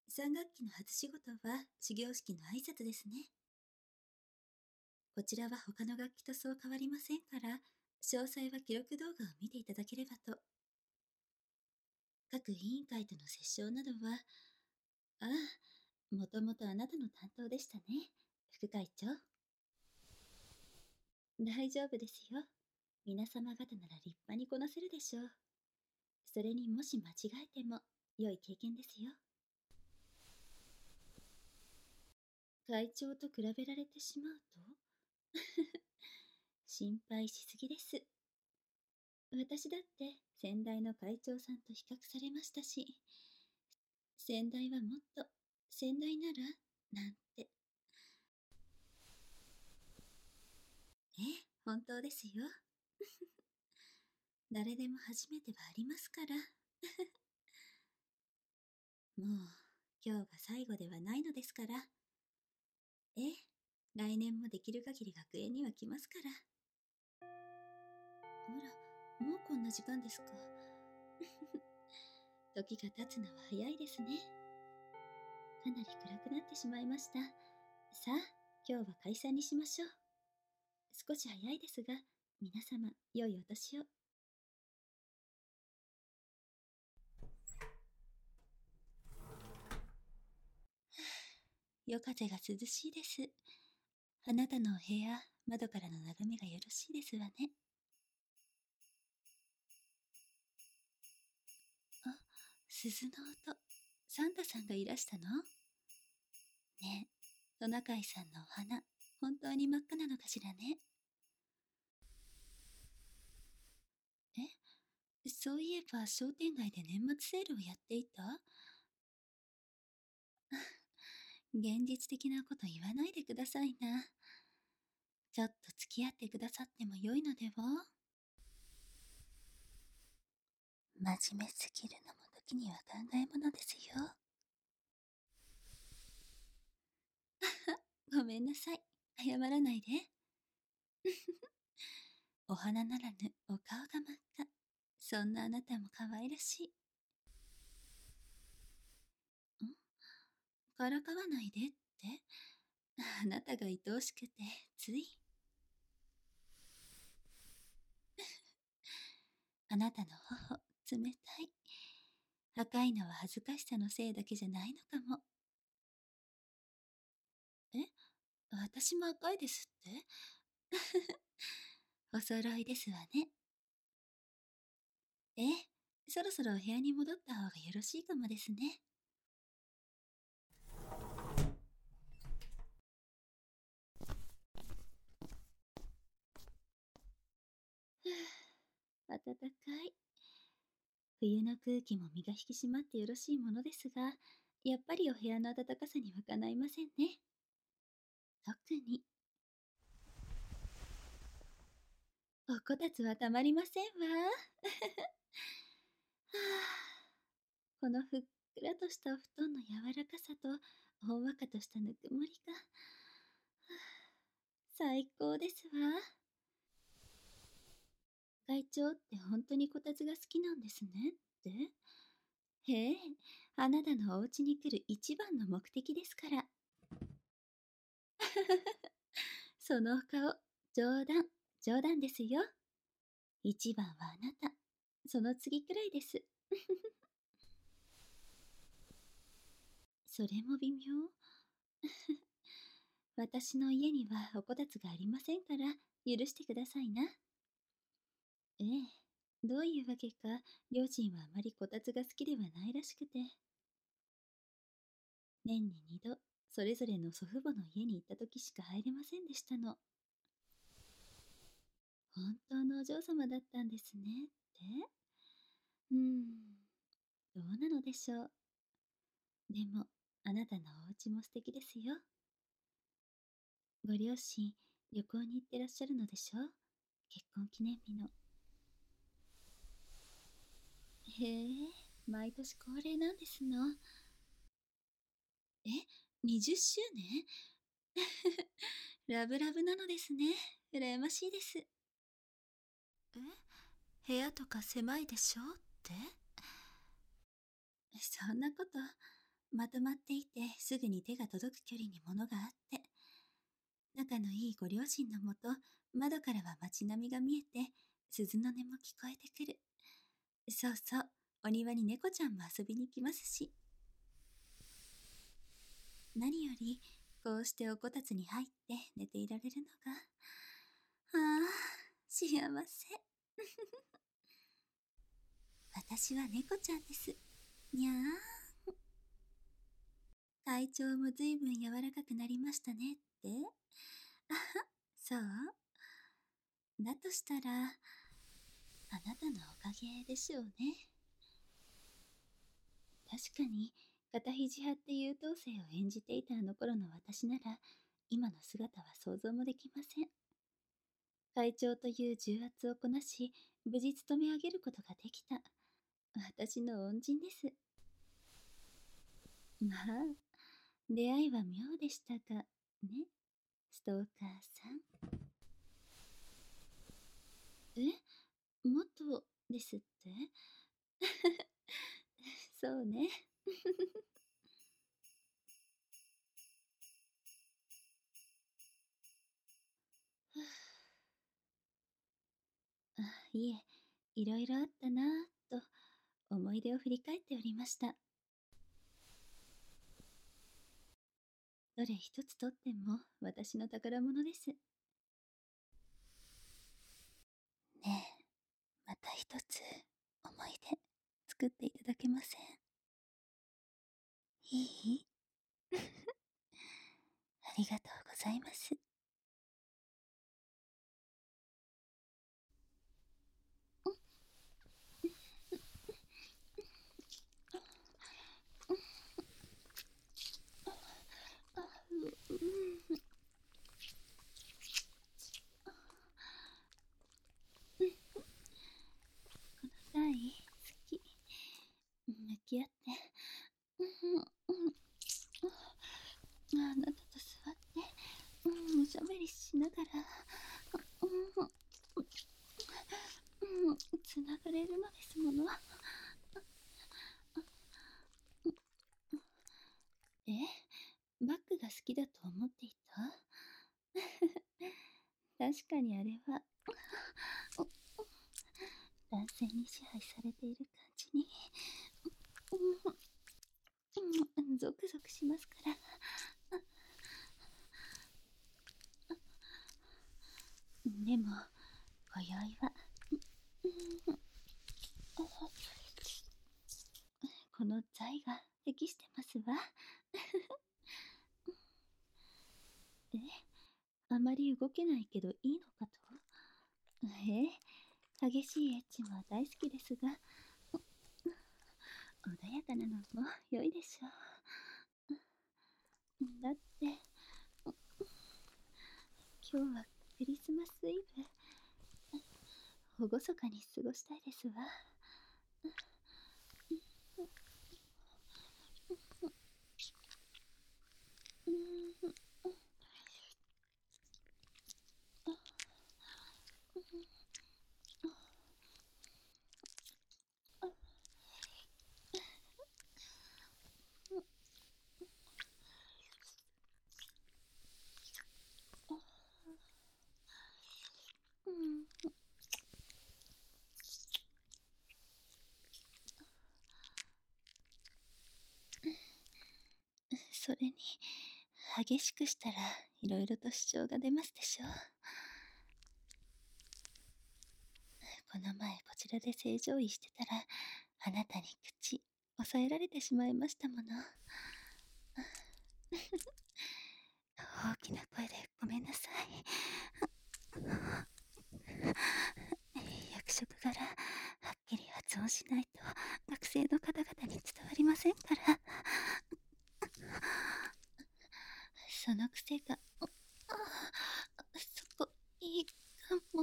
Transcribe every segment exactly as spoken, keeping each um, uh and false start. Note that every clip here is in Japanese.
さん学期の初仕事は始業式の挨拶ですね。こちらは他の楽器とそう変わりませんから、詳細は記録動画を見ていただければと。各委員会との折衝などは、ああ、もともとあなたの担当でしたね、副会長。大丈夫ですよ。皆様方なら立派にこなせるでしょう。それにもし間違えても良い経験ですよ。会長と比べられてしまうと心配しすぎです。私だって先代の会長さんと比較されましたし、先代はもっと、先代なら、なんて。ええ、本当ですよ。誰でも初めてはありますから。もう、今日が最後ではないのですから。ええ、来年もできる限り学園には来ますから。あら、もうこんな時間ですか。時が経つのは早いですね。かなり暗くなってしまいました。さあ、今日は解散にしましょう。少し早いですが、皆様、良いお年を。夜風が涼しいです。あなたのお部屋、窓からの眺めがよろしいですわね。あ、鈴の音。サンタさんがいらしたの？ねえ、トナカイさんのお花、本当に真っ赤なのかしらね。え、そういえば商店街で年末セールをやっていた？現実的なこと言わないでくださいな。ちょっと付き合ってくださってもよいのでは？真面目すぎるのも時には考えものですよ。ごめんなさい。謝らないで。お花ならぬお顔が真っ赤。そんなあなたも可愛らしい。んからかわないでって？あなたが愛おしくて、つい。あなたの頬、冷たい。赤いのは恥ずかしさのせいだけじゃないのかも。え、私も赤いですって？お揃いですわね。ええ、そろそろお部屋に戻った方がよろしいかもですね。ふぅ、暖かい。冬の空気も身が引き締まってよろしいものですが、やっぱりお部屋の暖かさにはかないませんね。特に、おこたつはたまりませんわ。はあ、このふっくらとしたお布団の柔らかさと、ほんわかとしたぬくもりが、はあ、最高ですわ。会長って本当にこたつが好きなんですねって？へえ、あなたのお家に来る一番の目的ですから。そのお顔、冗談、冗談ですよ。一番はあなた。その次くらいです。それも微妙。私の家にはおこたつがありませんから、許してくださいな。ええ、どういうわけか、両親はあまりこたつが好きではないらしくて、年に二度、それぞれの祖父母の家に行った時しか入れませんでしたの。本当のお嬢様だったんですね、って？うーん、どうなのでしょう。でも、あなたのお家も素敵ですよ。ご両親、旅行に行ってらっしゃるのでしょう？結婚記念日の。へえ、毎年恒例なんですの。え、にじゅっしゅうねん？ラブラブなのですね。羨ましいです。え、部屋とか狭いでしょって？そんなこと。 まとまっていてすぐに手が届く距離に物があって、仲のいいご両親のもと、窓からは街並みが見えて、鈴の音も聞こえてくる。そうそう、お庭に猫ちゃんも遊びに来ますし。何より、こうしておこたつに入って寝ていられるのが、ああ、幸せ。私は猫ちゃんです。にゃー。体調もずいぶん柔らかくなりましたねって。あは、そうだとしたら、あなたのおかげでしょうね。確かに、肩肘張って優等生を演じていたあの頃の私なら、今の姿は想像もできません。会長という重圧をこなし、無事務め上げることができた。私の恩人です。まあ、出会いは妙でしたが、ね、ストーカーさん。え、元ですって？そうね。あ、いえ、いろいろあったなぁと、思い出を振り返っておりました。どれ一つとっても私の宝物です。ねえ、また一つ思い出作っていただけません？いいありがとうございます。あ、う、うん、この台、好き。向き合って、うん、うん、あなたと座って、うん、おしゃべりしながら、うん、うん、つながれるのですもの。え、バッグが好きだと思っていた？確かにあれは、男性に支配されている感じに、うん、ゾクゾクしますから。でも、今宵は、この材が適してますわ。え、あまり動けないけどいいのかと？ええ、激しいエッチも大好きですが、穏やかなのも良いでしょう。だって、今日はクリスマスイブ。厳かに過ごしたいですわ。うん、うん、それに、激しくしたらいろいろと主張が出ますでしょう。この前こちらで正常位してたら、あなたに口、抑えられてしまいましたもの。大きな声でごめんなさい。役職柄、はっきり発音しないと学生の方々に伝わりませんから。その癖が、あ、そこ、いいかも。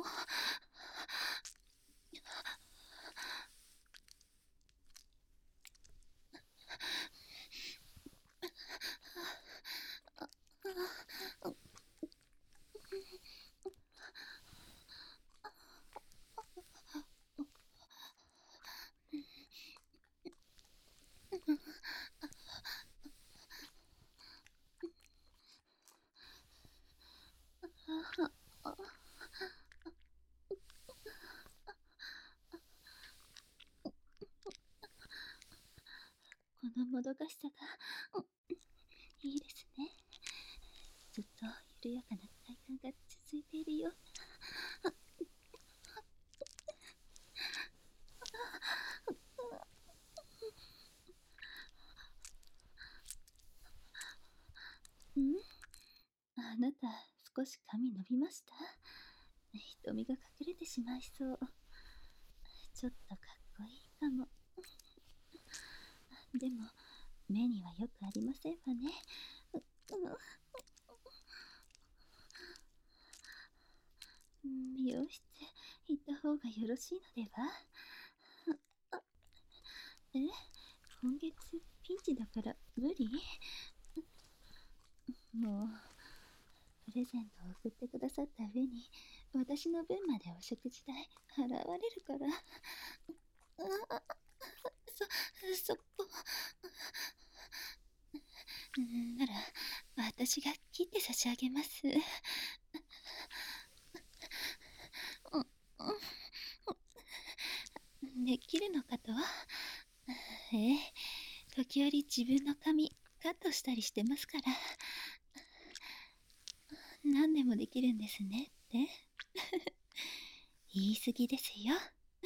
のもどかしさが、うん、いいですね。ずっと緩やかな快感が続いているような。うん、あなた、少し髪伸びました？瞳が隠れてしまいそう。ちょっとかっこいいかも。でも、目にはよくありませんわね。うう美容室行った方がよろしいのでは？え、今月ピンチだから無理？もう、プレゼントを送ってくださった上に、私の分までお食事代払われるから。あ、そ、そこ。なら、私が切って差し上げます。うん、できるのかと？ええ、時折自分の髪カットしたりしてますから。何でもできるんですねって言い過ぎですよ。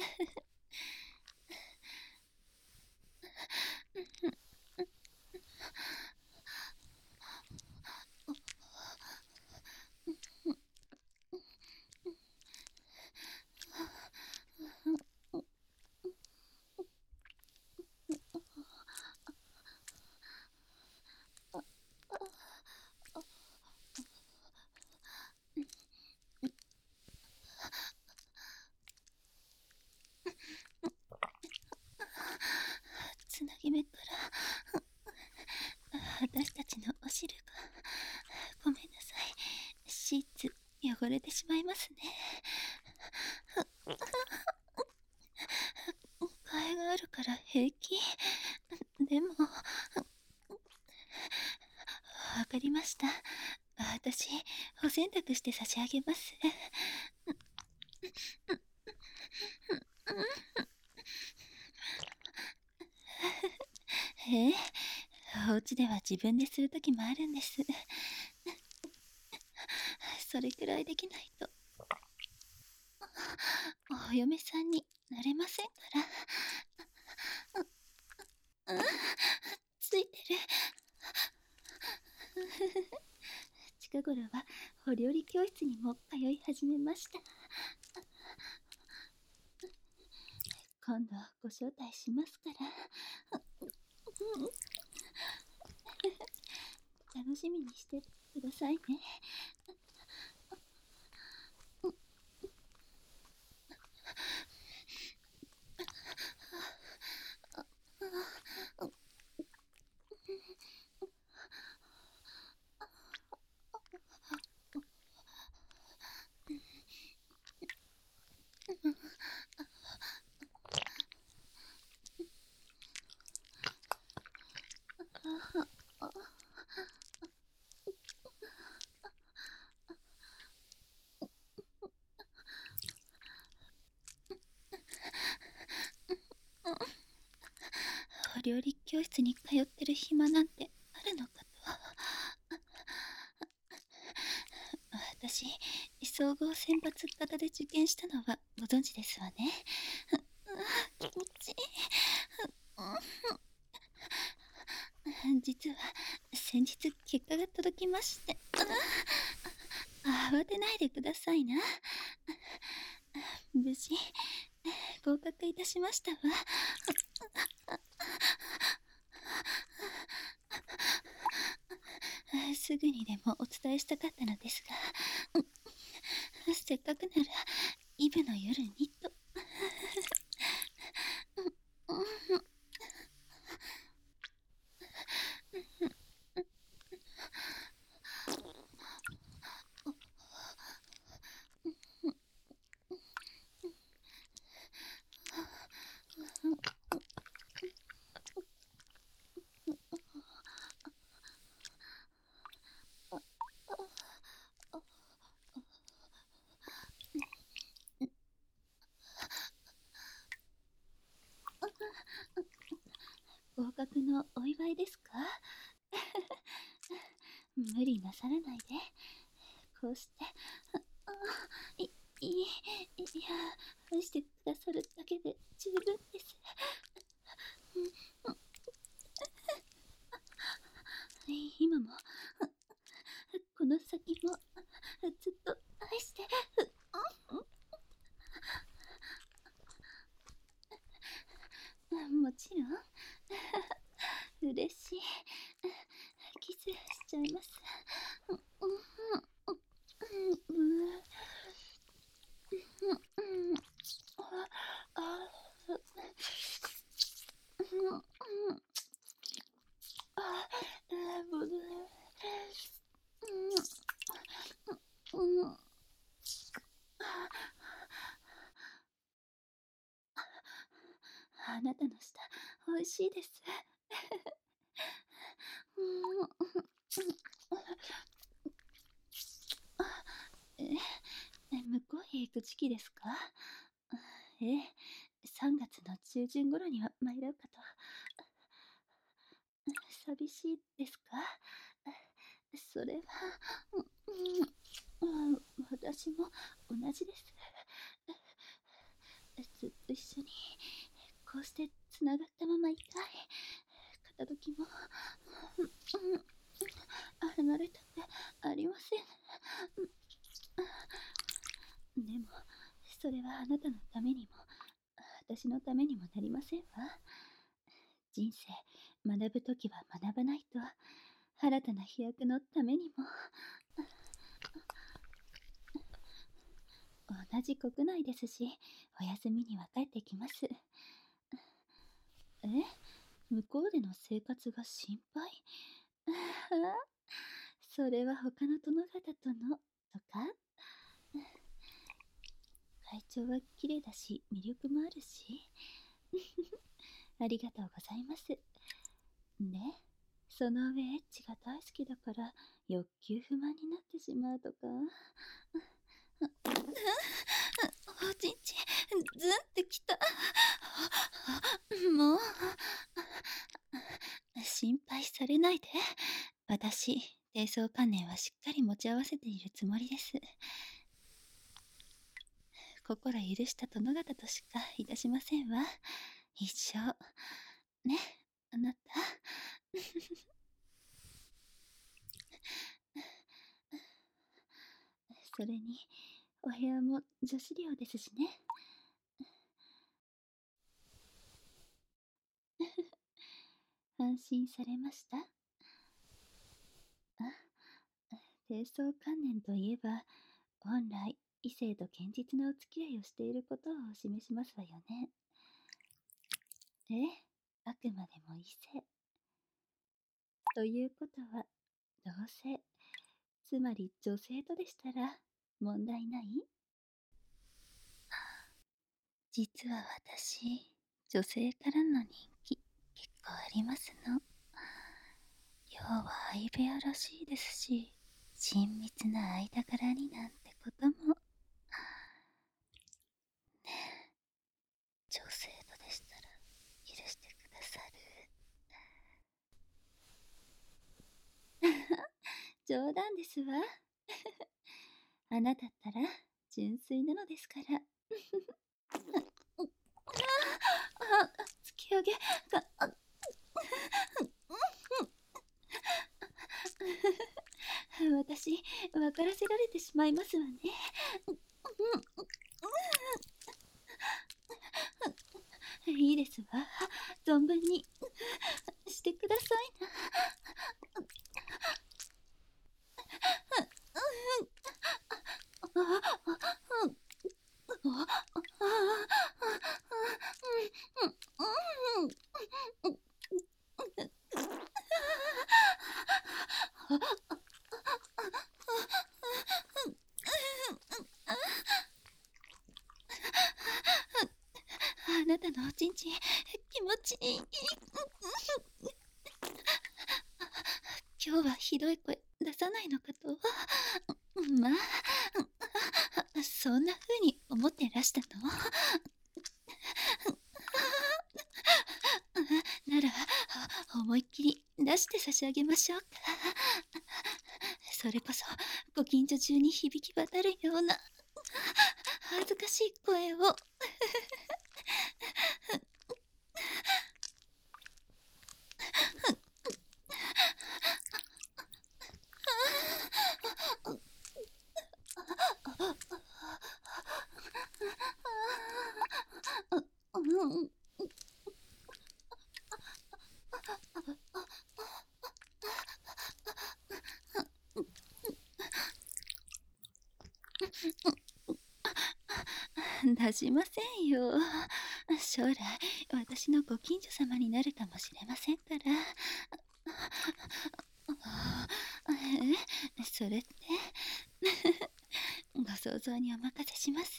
つなぎ目から私たちのお汁が、ごめんなさい、シーツ汚れてしまいますね。替えがあるから平気。でも、わかりました。私、お洗濯して差し上げます。ええ、お家では自分でするときもあるんです。それくらいできないと、お嫁さんになれませんから。うん、ついてる。近頃はお料理教室にも通い始めました。今度ご招待しますから。楽しみにしてくださいね。お料理教室に通ってる暇なんてあるのかと。私、総合選抜型で受験したのはご存知ですわね。気持ちいい。実は先日結果が届きまして。慌てないでくださいな。無事合格いたしましたわ。すぐにでもお伝えしたかったのですが、せっかくならイブの夜にと。 学のお祝いですか？無理なさらないで。こうして、ああい、い、いや、愛してくださるだけで十分です。今も、この先も、ずっと愛して、もちろん、嬉しい。キスしちゃいます。あなたの舌、おいしいです。え、向こうへ行く時期ですか？ええ、さんがつの中旬頃には参ろうかと。寂しいですか？それは、うん、私も同じです。ずっと一緒に、こうしてつながったままいたい。片時も、離れたくありません。でも、それはあなたのためにも、私のためにもなりませんわ。人生、学ぶときは学ばないと、新たな飛躍のためにも。同じ国内ですし、お休みには帰ってきます。え、向こうでの生活が心配？それは他の殿方との、とか？会長は綺麗だし、魅力もあるし。ありがとうございます。で、その上エッチが大好きだから欲求不満になってしまうとか。おちんちん、ズンってきた。もう、心配されないで。私、低層観念はしっかり持ち合わせているつもりです。心許した殿方としかいたしませんわ。一生。ね、あなた。それに、お部屋も女子寮ですしね。安心されました？あ、低層観念といえば、本来、異性と堅実なお付き合いをしていることを示しますわよね。ええ、あくまでも異性。ということは、同性、つまり女性とでしたら、問題ない？実は私、女性からの人気、結構ありますの。要は相部屋らしいですし、親密な間柄になんてことも。女性とでしたら、許してくださる？冗談ですわ。あなたったら、純粋なのですから。あ、突き上げが、私、分からせられてしまいますわね。いいですわ。存分にしてくださいな。あなたのおちんちん、気持ちいい。今日はひどい声出さないのかと。まあ、そんな風に思ってらしたの？なら、 らして差し上げましょうか。それこそご近所中に響き渡るような恥ずかしい声を。出しませんよ。将来私のご近所様になるかもしれませんから。え、それってご想像にお任せします。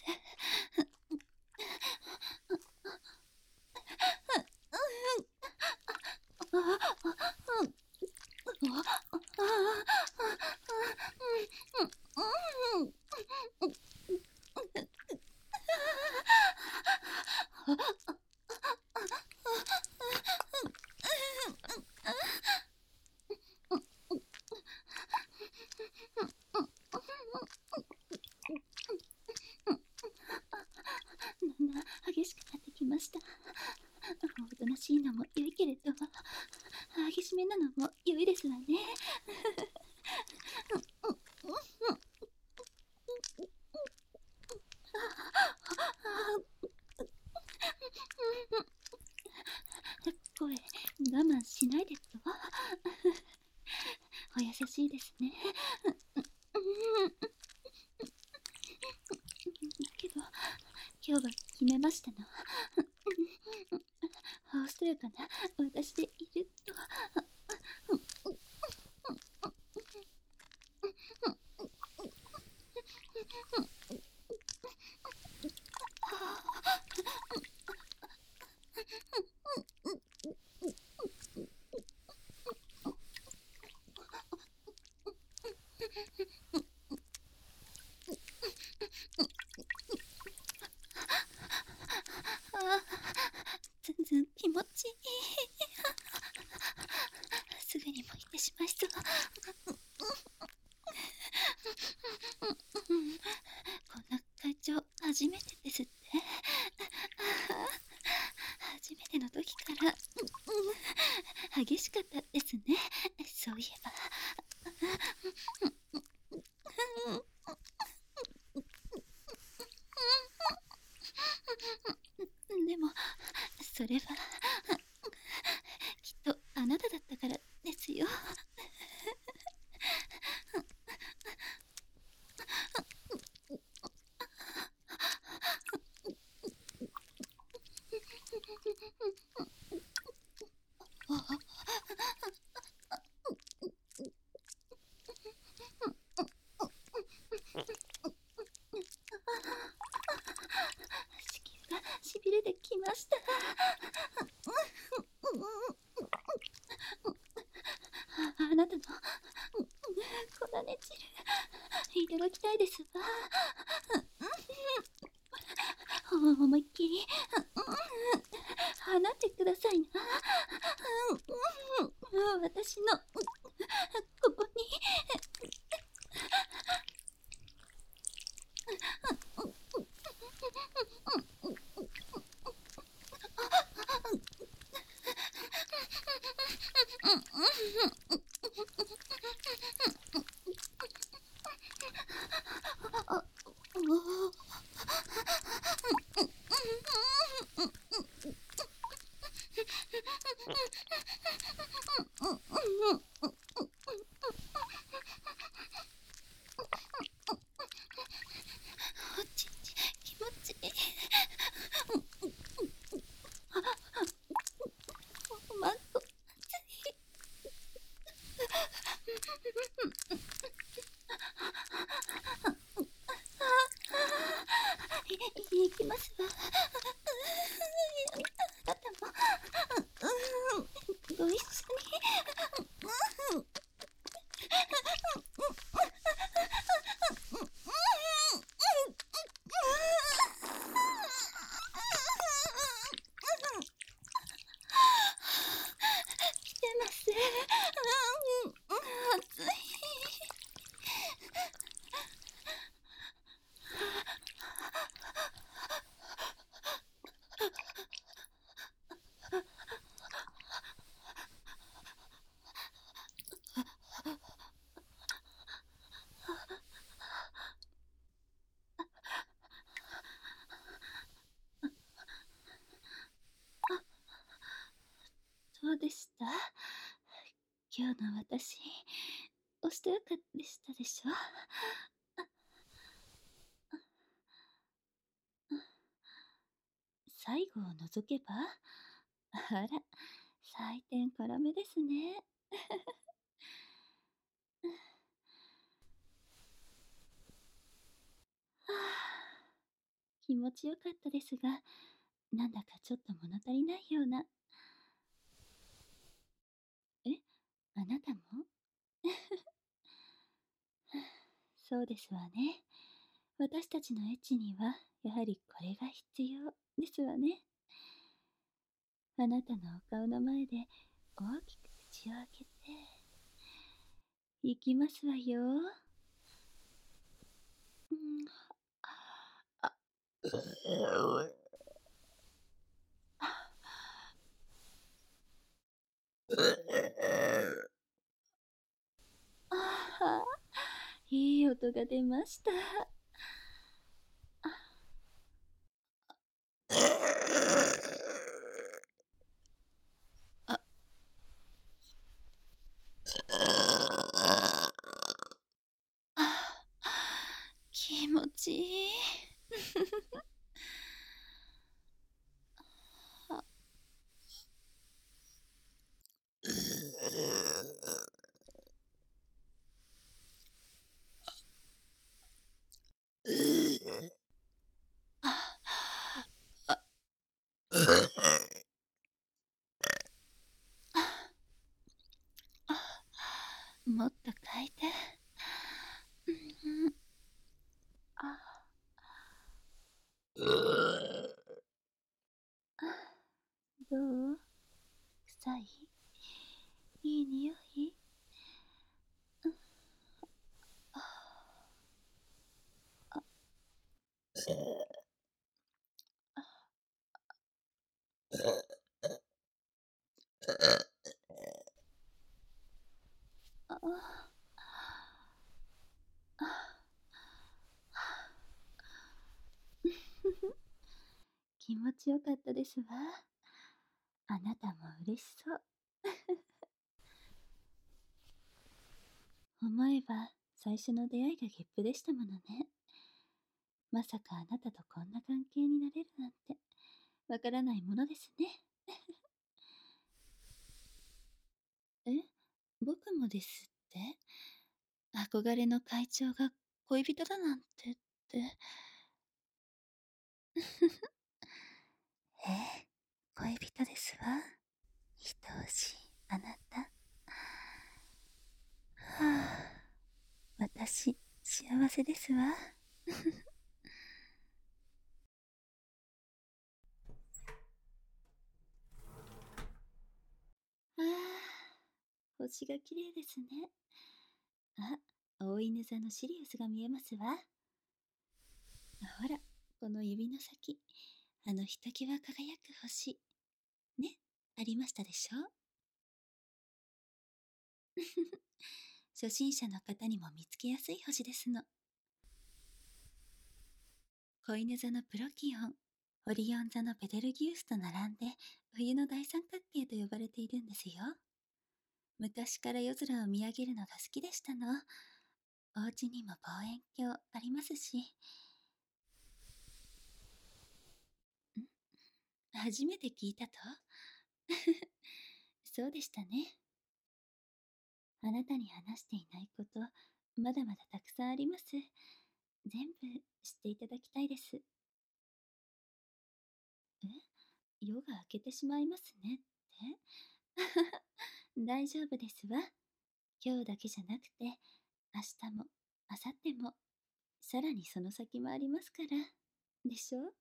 激しくなってきました。おとなしいのも良いけれど、激しめなのも良いですわね。声我慢しないでと。お優しいですね。けど今日は決めましたの。おそらかな私でいると。ずんずん気持ちいい。すぐにも行ってしまいそう。こんな会長初めてですって。初めての時から激しかったですね。そういえば。でもそれはきっとあなただったからですよ。子宮がしびれてきました。あなたの粉ね汁いただきたいですわ。思いっきり放ってくださいな。私のここに。 今日の私、おしとやかでしたでしょ？最後を除けば、あら、採点辛めですね。はあ、気持ちよかったですが、なんだかちょっと物足りないような。え、あなたも？そうですわね。私たちのエッチには、やはりこれが必要ですわね。あなたのお顔の前で大きく口を開けて、いきますわよ。うん、あ、ああ、いい音が出ました。あ、あ、気持ちいい。あ、あ、もっと書いて。うん、あ、どう？臭い？いい匂い？ああ、気持ちよかったですわ。あなたも嬉しそう。思えば、最初の出会いがゲップでしたものね。まさかあなたとこんな関係になれるなんて、わからないものですね。え、僕もですって？憧れの会長が恋人だなんてって。ええ、恋人ですわ。愛おしいあなた。はあ、私、幸せですわ。ああ、星が綺麗ですね。あ、大犬座のシリウスが見えますわ。ほら、この指の先、あのひときわ輝く星。ね、ありましたでしょ？初心者の方にも見つけやすい星ですの。子犬座のプロキオン、オリオン座のベテルギウスと並んで、冬の大三角形と呼ばれているんですよ。昔から夜空を見上げるのが好きでしたの。お家にも望遠鏡ありますし。ん、初めて聞いたと？そうでしたね。あなたに話していないこと、まだまだたくさんあります。全部知っていただきたいです。え、夜が明けてしまいますねって？大丈夫ですわ。今日だけじゃなくて、明日も、明後日も、さらにその先もありますから。でしょ？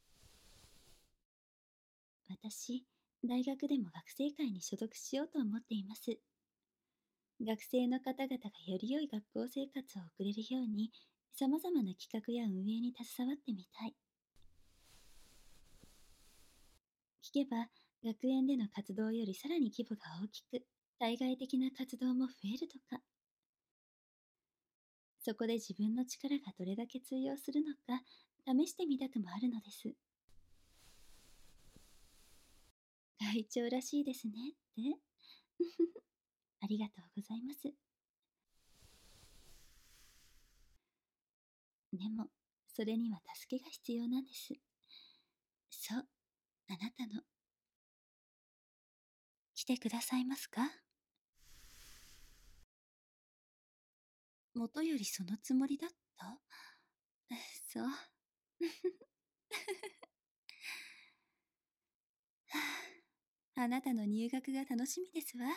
私、大学でも学生会に所属しようと思っています。学生の方々がより良い学校生活を送れるように、様々な企画や運営に携わってみたい。聞けば、学園での活動よりさらに規模が大きく、対外的な活動も増えるとか。そこで自分の力がどれだけ通用するのか、試してみたくもあるのです。会長らしいですねって？ ありがとうございます。でも、それには助けが必要なんです。そう、あなたの。来てくださいますか？元よりそのつもりだった？そう。あなたの入学が楽しみですわ。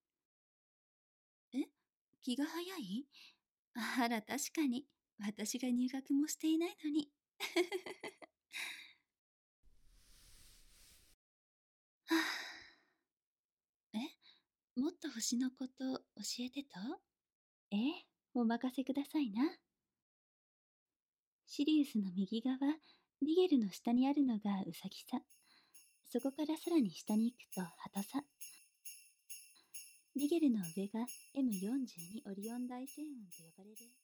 え、気が早い？あら、確かに。私が入学もしていないのに。はあ、え、もっと星のこと教えてと？ええ、お任せくださいな。シリウスの右側、リゲルの下にあるのがウサギ座。そこからさらに下に行くと鳩座。リゲルの上が エムよんじゅうに オリオン大星雲と呼ばれる。